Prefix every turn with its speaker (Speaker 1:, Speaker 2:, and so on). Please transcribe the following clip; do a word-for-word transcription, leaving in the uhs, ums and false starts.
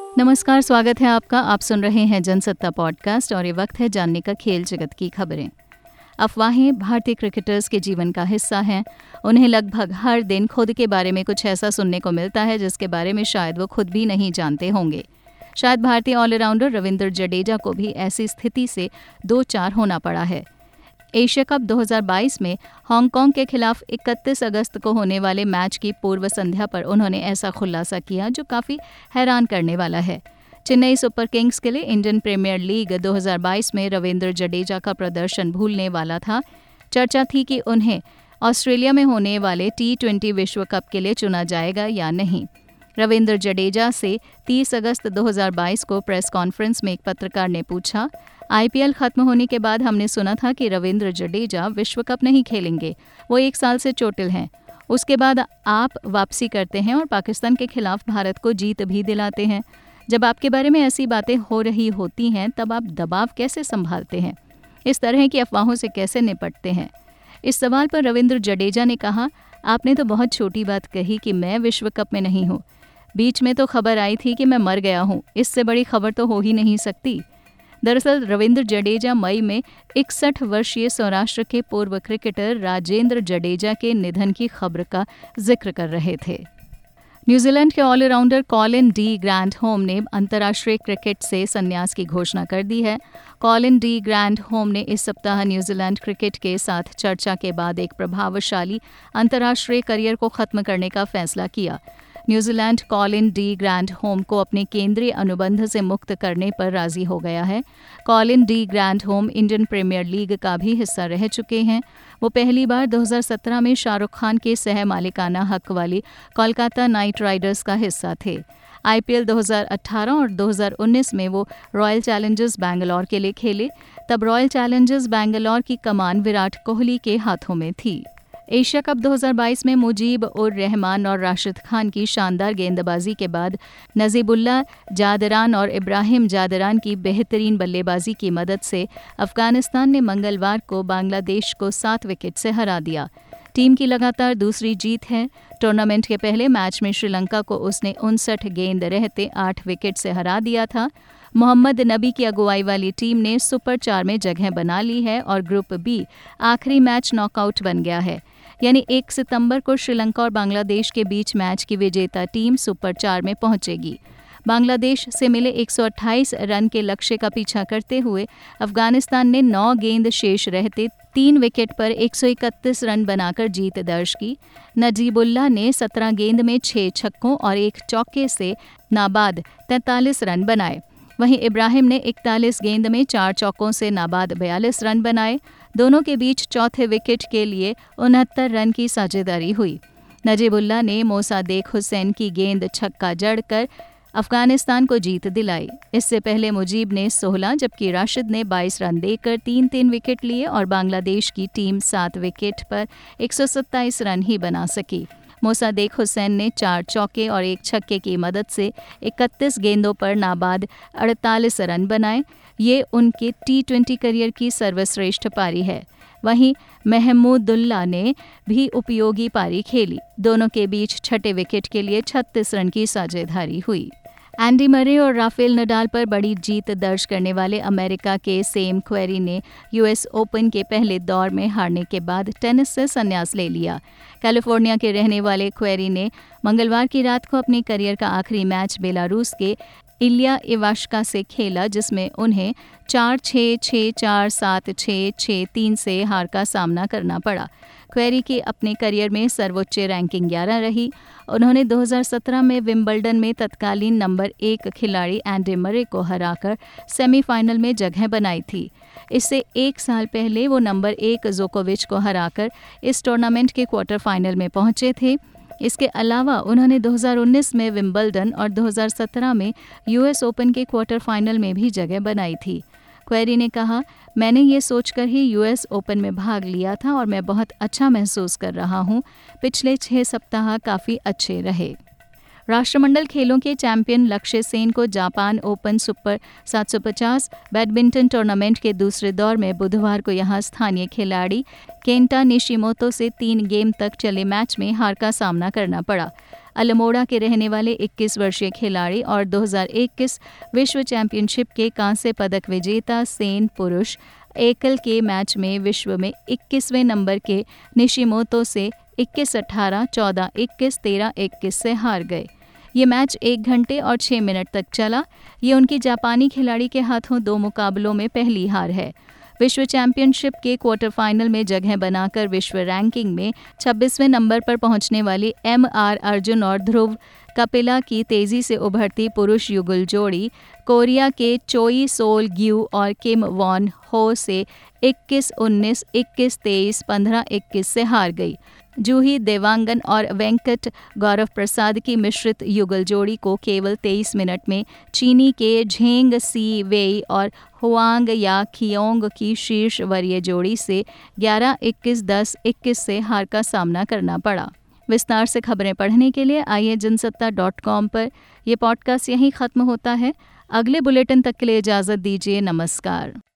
Speaker 1: नमस्कार, स्वागत है आपका। आप सुन रहे हैं जनसत्ता पॉडकास्ट और ये वक्त है जानने का खेल जगत की खबरें। अफवाहें भारतीय क्रिकेटर्स के जीवन का हिस्सा हैं। उन्हें लगभग हर दिन खुद के बारे में कुछ ऐसा सुनने को मिलता है जिसके बारे में शायद वो खुद भी नहीं जानते होंगे। शायद भारतीय ऑलराउंडर रविंद्र जडेजा को भी ऐसी स्थिति से दो चार होना पड़ा है। एशिया कप दो हज़ार बाईस में हांगकांग के खिलाफ इकतीस अगस्त को होने वाले मैच की पूर्व संध्या पर उन्होंने ऐसा खुलासा किया जो काफ़ी हैरान करने वाला है। चेन्नई सुपर किंग्स के लिए इंडियन प्रीमियर लीग दो हज़ार बाईस में रविंद्र जडेजा का प्रदर्शन भूलने वाला था। चर्चा थी कि उन्हें ऑस्ट्रेलिया में होने वाले टी ट्वेंटी विश्व कप के लिए चुना जाएगा या नहीं। रविंद्र जडेजा से तीस अगस्त दो हज़ार बाईस को प्रेस कॉन्फ्रेंस में एक पत्रकार ने पूछा, आईपीएल खत्म होने के बाद हमने सुना था कि रविंद्र जडेजा विश्व कप नहीं खेलेंगे, वो एक साल से चोटिल हैं। उसके बाद आप वापसी करते हैं और पाकिस्तान के खिलाफ भारत को जीत भी दिलाते हैं। जब आपके बारे में ऐसी बातें हो रही होती हैं तब आप दबाव कैसे संभालते हैं? इस तरह की अफवाहों से कैसे निपटते हैं? इस सवाल पर रविंद्र जडेजा ने कहा, आपने तो बहुत छोटी बात कही कि मैं विश्व कप में नहीं हूँ। बीच में तो खबर आई थी कि मैं मर गया हूँ, इससे बड़ी खबर तो हो ही नहीं सकती। दरअसल रविंद्र जडेजा मई में इकसठ वर्षीय सौराष्ट्र के पूर्व क्रिकेटर राजेंद्र जडेजा के निधन की खबर का जिक्र कर रहे थे। न्यूजीलैंड के ऑलराउंडर कॉलिन डी ग्रैंडहोम ने अंतर्राष्ट्रीय क्रिकेट से संन्यास की घोषणा कर दी है। कॉलिन डी ग्रैंडहोम ने इस सप्ताह न्यूजीलैंड क्रिकेट के साथ चर्चा के बाद एक प्रभावशाली अंतर्राष्ट्रीय करियर को खत्म करने का फैसला किया। न्यूजीलैंड कॉलिन डी ग्रैंडहोम को अपने केंद्रीय अनुबंध से मुक्त करने पर राजी हो गया है। Colin de Grandhomme Indian Premier League का भी हिस्सा रह चुके हैं। वो पहली बार दो हज़ार सत्रह में शाहरुख खान के सह मालिकाना हक वाली कोलकाता नाइट राइडर्स का हिस्सा थे। आईपीएल दो हज़ार अठारह और दो हज़ार उन्नीस में वो रॉयल चैलेंजर्स बैंगलोर के लिए खेले। तब रॉयल चैलेंजर्स बैंगलोर की कमान विराट कोहली के हाथों में थी। एशिया कप दो हज़ार बाईस में मुजीब उर रहमान और राशिद खान की शानदार गेंदबाजी के बाद नजीबुल्ला जादरान और इब्राहिम जादरान की बेहतरीन बल्लेबाजी की मदद से अफगानिस्तान ने मंगलवार को बांग्लादेश को सात विकेट से हरा दिया। टीम की लगातार दूसरी जीत है। टूर्नामेंट के पहले मैच में श्रीलंका को उसने उनसठ गेंद रहते आठ विकेट से हरा दिया था। मोहम्मद नबी की अगुवाई वाली टीम ने सुपर चार में जगह बना ली है और ग्रुप बी आखिरी मैच नॉकआउट बन गया है। यानी एक सितंबर को श्रीलंका और बांग्लादेश के बीच मैच की विजेता टीम सुपर चार में पहुंचेगी। बांग्लादेश से मिले एक सौ अट्ठाईस रन के लक्ष्य का पीछा करते हुए अफगानिस्तान ने नौ गेंद शेष रहते तीन विकेट पर एक सौ इकतीस रन बनाकर जीत दर्ज की। नजीबुल्ला ने सत्रह गेंद में छह छक्कों और एक चौके से नाबाद तैंतालीस रन बनाए। वहीं इब्राहिम ने इकतालीस गेंद में चार चौकों से नाबाद बयालीस रन बनाए। दोनों के बीच चौथे विकेट के लिए उनहत्तर रन की साझेदारी हुई। नजीबुल्ला ने मोसादेक हुसैन की गेंद छक्का जड़कर अफगानिस्तान को जीत दिलाई। इससे पहले मुजीब ने सोलह जबकि राशिद ने बाईस रन देकर तीन तीन विकेट लिए और बांग्लादेश की टीम सात विकेट पर एक सौ सत्ताईस रन ही बना सकी। मोसादेक हुसैन ने चार चौके और एक छक्के की मदद से इकतीस गेंदों पर नाबाद अड़तालीस रन बनाए। ये उनके टी ट्वेंटी करियर की सर्वश्रेष्ठ पारी है। वहीं महमूदुल्लाह ने भी उपयोगी पारी खेली। दोनों के बीच छठे विकेट के लिए छत्तीस रन की साझेदारी हुई। एंडी मरे और राफेल नडाल पर बड़ी जीत दर्ज करने वाले अमेरिका के सेम क्वेरी ने यूएस ओपन के पहले दौर में हारने के बाद टेनिस से संन्यास ले लिया। कैलिफोर्निया के रहने वाले क्वेरी ने मंगलवार की रात को अपने करियर का आखिरी मैच बेलारूस के इलिया इवाश्का से खेला, जिसमें उन्हें चार छः छः चार सात छः छः तीन से हार का सामना करना पड़ा। क्वेरी की अपने करियर में सर्वोच्च रैंकिंग ग्यारह रही। उन्होंने दो हज़ार सत्रह में विंबलडन में तत्कालीन नंबर एक खिलाड़ी एंडी मरे को हराकर सेमीफाइनल में जगह बनाई थी। इससे एक साल पहले वो नंबर एक जोकोविच को हराकर इस टूर्नामेंट के क्वार्टर फाइनल में पहुंचे थे। इसके अलावा उन्होंने दो हज़ार उन्नीस में विंबलडन और दो हज़ार सत्रह में यूएस ओपन के क्वार्टर फाइनल में भी जगह बनाई थी। क्वेरी ने कहा, मैंने ये सोचकर ही यूएस ओपन में भाग लिया था और मैं बहुत अच्छा महसूस कर रहा हूँ। पिछले छह सप्ताह काफ़ी अच्छे रहे। राष्ट्रमंडल खेलों के चैंपियन लक्ष्य सेन को जापान ओपन सुपर सात सौ पचास बैडमिंटन टूर्नामेंट के दूसरे दौर में बुधवार को यहां स्थानीय खिलाड़ी केंटा निशिमोतो से तीन गेम तक चले मैच में हार का सामना करना पड़ा। अल्मोड़ा के रहने वाले इक्कीस वर्षीय खिलाड़ी और दो हज़ार इक्कीस विश्व चैंपियनशिप के कांस्य पदक विजेता सेन पुरुष एकल के मैच में विश्व में इक्कीसवें नंबर के निशिमोतो से इक्कीस अठारह, चौदह इक्कीस, तेरह इक्कीस से हार गए। ये मैच एक घंटे और छः मिनट तक चला। ये उनकी जापानी खिलाड़ी के हाथों दो मुकाबलों में पहली हार है। विश्व चैंपियनशिप के क्वार्टर फाइनल में जगह बनाकर विश्व रैंकिंग में छब्बीसवें नंबर पर पहुंचने वाली एम आर अर्जुन और ध्रुव कपिला की तेजी से उभरती पुरुष युगल जोड़ी कोरिया के चोई सोल ग्यू और किम वॉन हो से इक्कीस उन्नीस, इक्कीस तेईस, पंद्रह इक्कीस से हार गई। जूही देवांगन और वेंकट गौरव प्रसाद की मिश्रित युगल जोड़ी को केवल तेईस मिनट में चीनी के झेंग सी वेई और हुआंग या खियोंग की शीर्ष वरीय जोड़ी से ग्यारह इक्कीस, दस इक्कीस से हार का सामना करना पड़ा। विस्तार से खबरें पढ़ने के लिए आइए जनसत्ता डॉट कॉम पर। यह पॉडकास्ट यहीं ख़त्म होता है। अगले बुलेटिन तक के लिए इजाज़त दीजिए। नमस्कार।